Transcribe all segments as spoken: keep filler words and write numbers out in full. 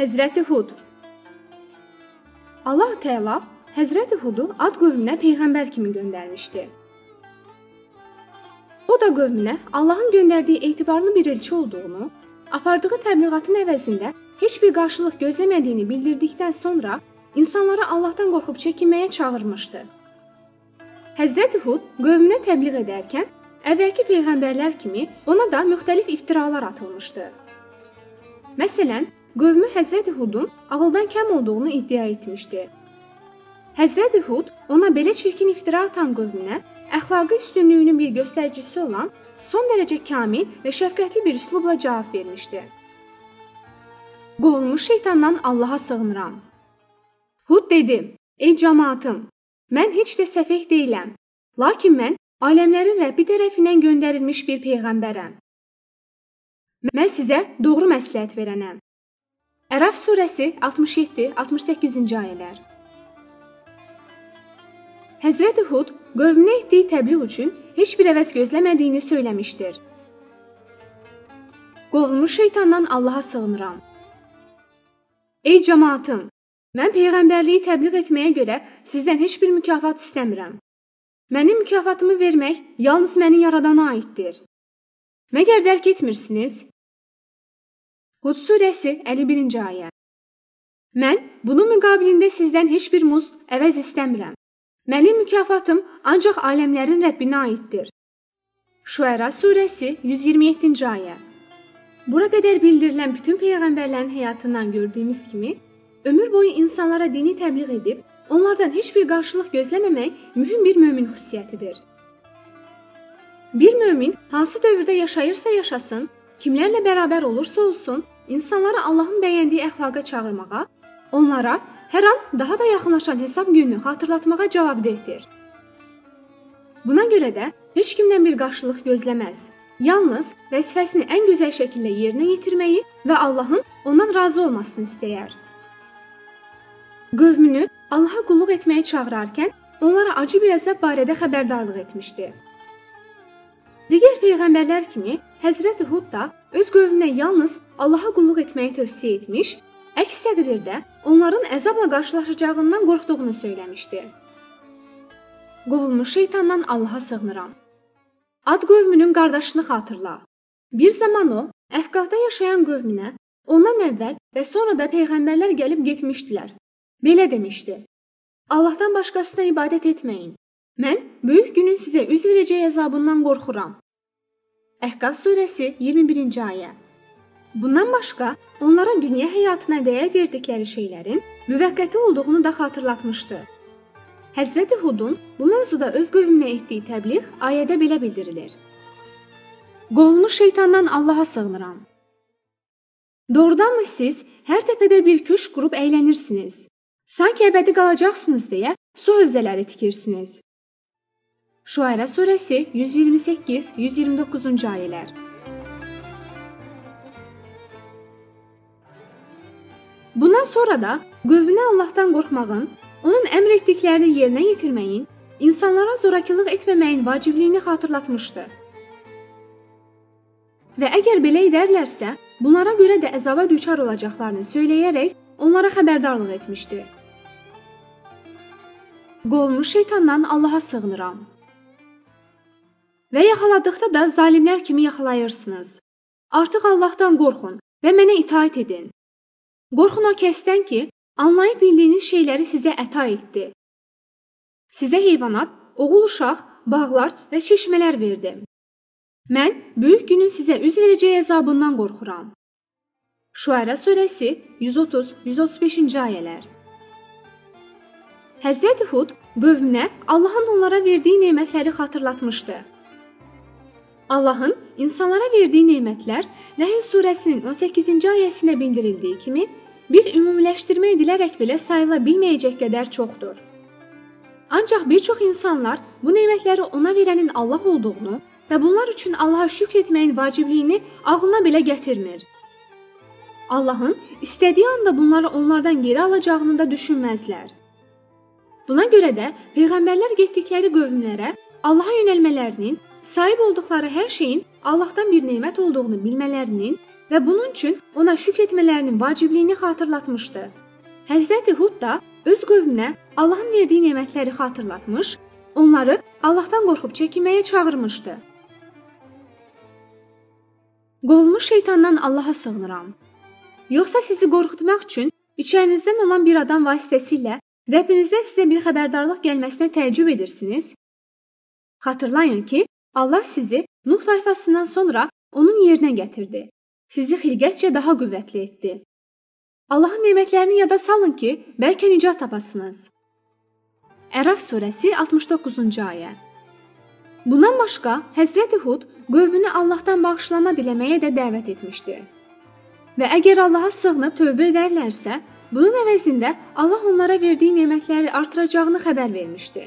Həzrəti Hud. Allah Teala Həzrəti Hudu Ad qövmünə peyğəmbər kimi göndərmişdi. O da qövmünə Allahın göndərdiyi etibarlı bir elçi olduğunu, apardığı təbliğatın əvəzində heç bir qarşılıq gözləmədiyini bildirdikdən sonra insanları Allahdan qorxub çəkinməyə çağırmışdı. Həzrəti Hud qövmünə təbliğ edərkən əvvəlki peyğəmbərlər kimi ona da müxtəlif iftiralar atılmışdı. Məsələn, qövmü Həzrəti Hudun ağıldan kəm olduğunu iddia etmişdi. Həzrəti Hud ona belə çirkin iftira atan qövmünə əxlaqi üstünlüyünün bir göstəricisi olan son dərəcə kamil və şəfqətli bir üslubla cavab vermişdi. Qovulmuş şeytandan Allaha sığınıram. Hud dedi: Ey cəmaatım, mən heç də səfeh deyiləm, lakin mən aləmlərin Rəbbi tərəfindən göndərilmiş bir peyğəmbərəm. Mən sizə doğru məsləhət verənəm. Ərəf surəsi altmış yeddi altmış səkkizinci ayələr. Həzrəti Hud qövmünə etdiyi təbliğ üçün heç bir əvəz gözləmədiyini söyləmişdir. Qovulmuş şeytandan Allaha sığınıram. Ey cəmaatım, mən peyğəmbərliyi təbliğ etməyə görə sizdən heç bir mükafat istəmirəm. Mənim mükafatımı vermək yalnız məni yaradana aiddir. Məgər dərk etmirsiniz? Hud surəsi əlli birinci ayə. Mən bunun müqabilində sizdən heç bir muzd əvəz istəmirəm. Mənim mükafatım ancaq aləmlərin Rəbbinə aiddir. Şuəra surəsi yüz iyirmi yeddinci ayə. Bura qədər bildirilən bütün peyğəmbərlərin həyatından gördüyümüz kimi, ömür boyu insanlara dini təbliğ edib, onlardan heç bir qarşılıq gözləməmək mühüm bir mömin xüsusiyyətidir. Bir mömin hansı dövrdə yaşayırsa yaşasın, kimlərlə bərabər olursa olsun, insanları Allahın bəyəndiyi əxlaqa çağırmağa, onlara hər an daha da yaxınlaşan hesab gününü xatırlatmağa cavabdehdir. Buna görə də heç kimdən bir qarşılıq gözləməz. Yalnız vəzifəsini ən gözəl şəkildə yerinə yetirməyi və Allahın ondan razı olmasını istəyər. Qövmünü Allaha qulluq etməyə çağırarkən onlara acı bir əzab barədə xəbərdarlıq etmişdi. Digər peyğəmbərlər kimi Həzrəti Hud da öz qövmünə yalnız Allaha qulluq etməyi tövsiyə etmiş, əks təqdirdə onların əzabla qarşılaşacağından qorxduğunu söyləmişdi. Qovulmuş şeytandan Allaha sığınıram. Ad qövmünün qardaşını xatırla. Bir zaman o, Əfqafda yaşayan qövmünə ondan əvvəl və sonra da peyğəmbərlər gəlib getmişdilər. Belə demişdi: Allahdan başqasına ibadət etməyin. Mən böyük günün sizə üz verəcək əzabından qorxuram. Əhqaf surəsi iyirmi birinci ayə. Bundan başqa, onlara dünya həyatına dəyər verdikləri şeylərin müvəqqəti olduğunu da xatırlatmışdı. Həzrəti Hudun bu mövzuda öz qövmünə etdiyi təbliğ ayədə belə bildirilir. Qovulmuş şeytandan Allaha sığınıram. Doğrudanmı siz hər təpədə bir köşk qurub əylənirsiniz? Sanki əbədi qalacaqsınız deyə su hövzələri tikirsiniz. Şuəra surəsi yüz iyirmi səkkiz yüz iyirmi doqquzuncu ayələr. Bundan sonra da qövmünə Allahdan qorxmağın, onun əmr etdiklərini yerinə yetirməyin, insanlara zorakılıq etməməyin vacibliyini xatırlatmışdı. Və əgər belə edərlərsə, bunlara görə də əzaba düçar olacaqlarını söyləyərək onlara xəbərdarlıq etmişdi. Qovulmuş şeytandan Allaha sığınıram. Və yaxaladıqda da zalimlər kimi yaxalayırsınız. Artıq Allahdan qorxun və mənə itaat edin. Qorxun o kəsdən ki, anlayıb bildiyiniz şeyləri sizə əta etdi. Sizə heyvanat, oğul uşaq, bağlar və çeşmələr verdim. Mən böyük günün sizə üz verəcək əzabından qorxuram. Şuəra surəsi yüz otuz yüz otuz beşinci ayələr. Həzrəti Hud qövmünə Allahın onlara verdiyi nemətləri xatırlatmışdı. Allahın insanlara verdiyi nemətlər Nəhl surəsinin on səkkizinci ayəsində bildirildiyi kimi bir ümumiləşdirmə edilərək belə sayıla bilməyəcək qədər çoxdur. Ancaq bir çox insanlar bu nemətləri ona verənin Allah olduğunu və bunlar üçün Allaha şükr etməyin vacibliyini ağlına belə gətirmir. Allahın istədiyi anda bunları onlardan geri alacağını da düşünməzlər. Buna görə də peyğəmbərlər getdikləri qövmlərə Allaha yönəlmələrinin, sahib olduqları hər şeyin Allahdan bir nemət olduğunu bilmələrinin və bunun üçün ona şükr etmələrinin vacibliyini xatırlatmışdı. Həzrəti Hud da öz qövmünə Allahın verdiyi nemətləri xatırlatmış, onları Allahdan qorxub çəkinməyə çağırmışdı. Qovulmuş şeytandan Allaha sığınıram. Yoxsa sizi qorxutmaq üçün içərinizdən olan bir adam vasitəsilə Rəbbinizdən sizə bir xəbərdarlıq gəlməsinə təəccüb edirsiniz? Xatırlayın ki, Allah sizi Nuh tayfasından sonra onun yerinə gətirdi. Sizi xilqətcə daha qüvvətli etdi. Allahın nemətlərini yada salın ki, bəlkə nicat tapasınız. Ərəf surəsi altmış doqquzuncu ayə. Bundan başqa, Həzrəti Hud qövmünü Allahdan bağışlama diləməyə də dəvət etmişdi. Və əgər Allaha sığınıb tövbə edərlərsə, bunun əvəzində Allah onlara verdiyi nemətləri artıracağını xəbər vermişdi.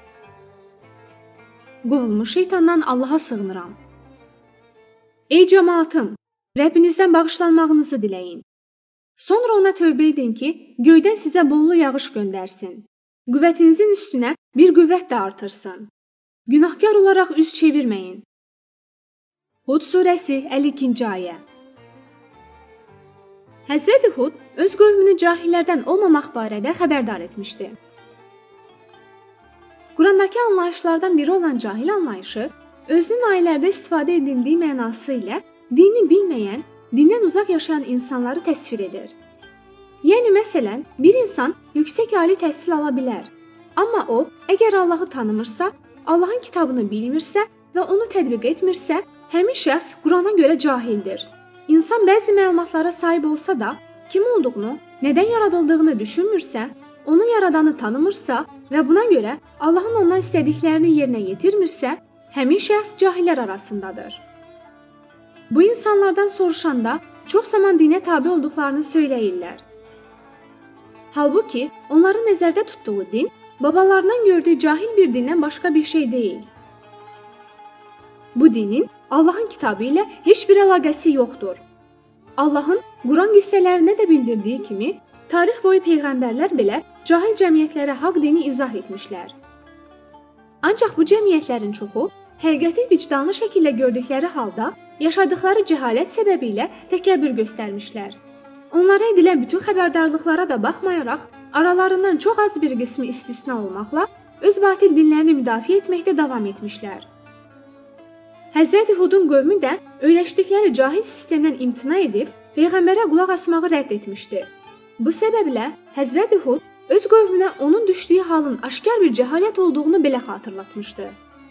Qovulmuş şeytandan Allaha sığınıram. Ey cəmaatım, Rəbbinizdən bağışlanmağınızı diləyin. Sonra ona tövbə edin ki, göydən sizə bollu yağış göndərsin. Qüvvətinizin üstünə bir qüvvət də artırsın. Günahkar olaraq üz çevirməyin. Hud surəsi əlli ikinci ayə. Həzrəti Hud öz qövmünü cahillərdən olmamaq barədə xəbərdar etmişdi. Qurandakı anlayışlardan biri olan cahil anlayışı, özünün ayələrdə istifadə edildiyi mənası ilə dini bilməyən, dindən uzaq yaşayan insanları təsvir edir. Yəni, məsələn, bir insan yüksək ali təhsil ala bilər. Amma o, əgər Allahı tanımırsa, Allahın kitabını bilmirsə və onu tətbiq etmirsə, həmin şəxs Qurana görə cahildir. İnsan bəzi məlumatlara sahib olsa da, kim olduğunu, nədən yaradıldığını düşünmürsə, onu yaradanı tanımırsa və buna görə Allahın ondan istədiklərini yerinə yetirmirsə, həmin şəxs cahillər arasındadır. Bu insanlardan soruşanda çox zaman dinə tabe olduqlarını söyləyirlər. Halbuki onların nəzərdə tutduğu din, babalarından gördüyü cahil bir dindən başqa bir şey deyil. Bu dinin Allahın kitabı ilə heç bir əlaqəsi yoxdur. Allahın Quran qissələrində də bildirdiyi kimi, tarix boyu peyğəmbərlər belə cahil cəmiyyətlərə haqq dini izah etmişlər. Ancaq bu cəmiyyətlərin çoxu həqiqəti vicdanlı şəkildə gördükləri halda yaşadıkları cəhalət səbəbilə təkəbbür göstərmişlər. Onlara edilən bütün xəbərdarlıqlara da baxmayaraq, aralarından çox az bir qismi istisna olmaqla öz batil dinlərini müdafiə etməkdə davam etmişlər. Həzrəti Hudun qövmü də öyrəşdikləri cahil sistemdən imtina edib, Peyğəmbərə qulaq asmağı rədd etmişdi. Bu səbəblə Həzrəti Hud öz qövmünə onun düşdüyü halın aşkar bir cəhalət olduğunu belə xatırlatmışdı.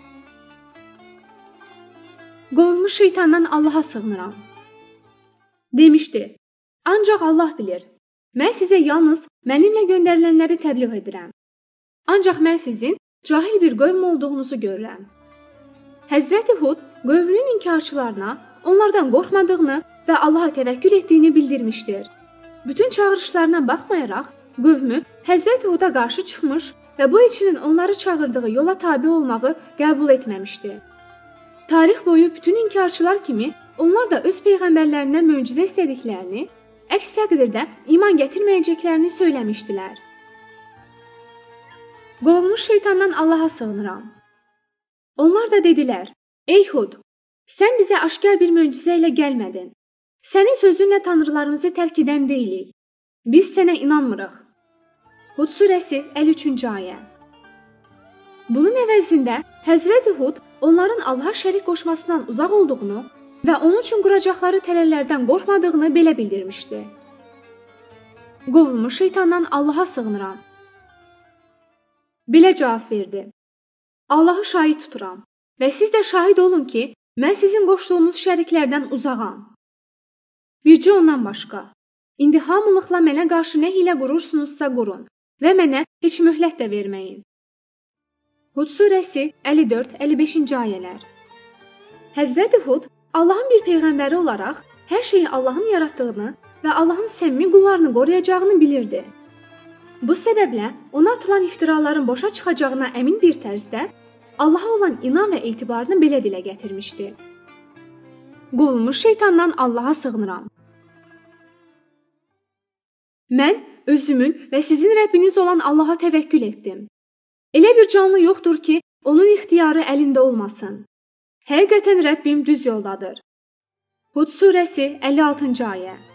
Qovulmuş şeytandan Allaha sığınıram. Demişdi, ancaq Allah bilir, mən sizə yalnız mənimlə göndərilənləri təbliğ edirəm. Ancaq mən sizin cahil bir qövm olduğunuzu görürəm. Həzrəti Hud qövmünün inkarçılarına onlardan qorxmadığını və Allaha təvəkkül etdiyini bildirmişdir. Bütün çağırışlarına baxmayaraq, qövmü Həzrəti Huda qarşı çıxmış və bu içinin onları çağırdığı yola tabe olmağı qəbul etməmişdi. Tarix boyu bütün inkarçılar kimi onlar da öz peyğəmbərlərindən möcüzə istədiklərini, əks təqdirdə iman gətirməyəcəklərini söyləmişdilər. Qovulmuş şeytandan Allaha sığınıram. Onlar da dedilər, ey Hud, sən bizə aşkar bir möcüzə ilə gəlmədin. Sənin sözünlə tanrılarımızı tərk edən deyilik. Biz sənə inanmırıq. Hud surəsi əlli üçüncü ayə. Bunun əvəzində Həzrəti Hud onların Allaha şərik qoşmasından uzaq olduğunu və onun üçün quracaqları tələlərdən qorxmadığını belə bildirmişdi. Qovulmuş şeytandan Allaha sığınıram. Belə cavab verdi. Allahı şahid tuturam və siz də şahid olun ki, mən sizin qoşduğunuz şəriklərdən uzağam. Bircə ondan başqa. İndi hamılıqla mənə qarşı nə hilə qurursunuzsa qurun və mənə heç möhlət də verməyin. Hud surəsi əlli dörd əlli beşinci ayələr. Həzrəti Hud Allahın bir peyğəmbəri olaraq hər şeyi Allahın yaratdığını və Allahın səmimi qullarını qoruyacağını bilirdi. Bu səbəblə ona atılan iftiraların boşa çıxacağına əmin bir tərzdə Allaha olan inan və etibarını belə dilə gətirmişdi. Qovulmuş şeytandan Allaha sığınıram. Mən özümün və sizin Rəbbiniz olan Allaha təvəkkül etdim. Elə bir canlı yoxdur ki, onun ixtiyarı əlində olmasın. Həqiqətən Rəbbim düz yoldadır. Hud surəsi əlli altıncı ayə.